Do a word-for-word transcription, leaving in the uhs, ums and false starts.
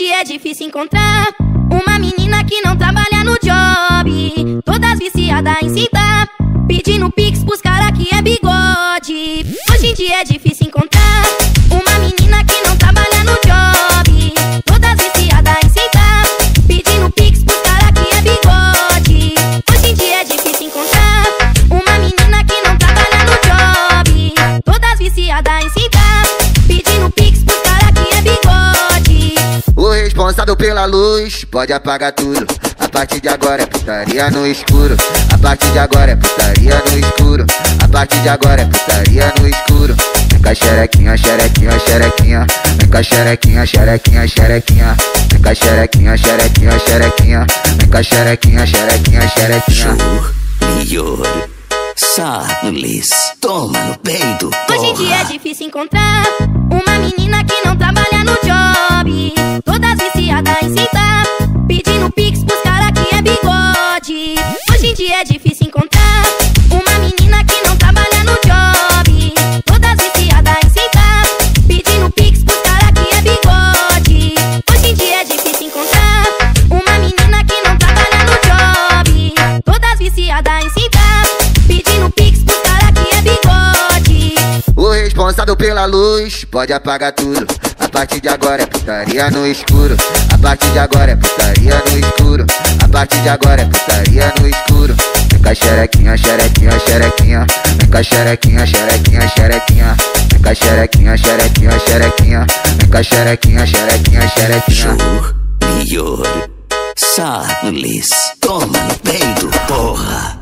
dia é difícil encontrar uma menina que não trabalha no job, todas viciadas em sentar, pedindo pix pros cara que é bigode. Hoje em dia é difícil encontrar uma menina que não trabalha no job, todas viciadas em sentar, pedindo pix pros cara que é bigode. Hoje em dia é difícil encontrar uma menina que não trabalha no job, todas viciadas em sentar, pedindo pix pros cara que é bigode. O responsável pela luz pode apagar tudo. A partir de agora é putaria no escuro. A partir de agora é putaria no escuro. A partir de agora é putaria no escuro. Vem cá xerequinha, xerequinha, xerequinha. Vem cá xerequinha, xerequinha, xerequinha. Vem cá xerequinha, xerequinha, xerequinha. Vem cá xerequinha, xerequinha, xerequinha. Melhor. Sarlis, toma no peito, porra. Hoje em dia é difícil encontrar uma menina que não trabalha no job, todas viciadas em sentar, pedindo pix pros cara que é bigode. Hoje em dia é difícil encontrar uma menina que não trabalha no job, todas viciadas em sentar, pedindo pix pros cara que é bigode. Hoje em dia é difícil encontrar uma menina que não trabalha no job, todas viciadas em sentar, pedindo pix pros cara que é bigode. O responsável pela luz pode apagar tudo. A partir de agora é putaria no escuro. A partir de agora é putaria no escuro. A partir de agora é putaria no escuro. Vem cá xerequinha, xerequinha, xerequinha. Vem cá xerequinha, xerequinha, xerequinha. Vem cá xerequinha, xerequinha, xerequinha. Vem cá xerequinha, xerequinha, xerequinha. Melhor. Sarlis, toma no peito, porra.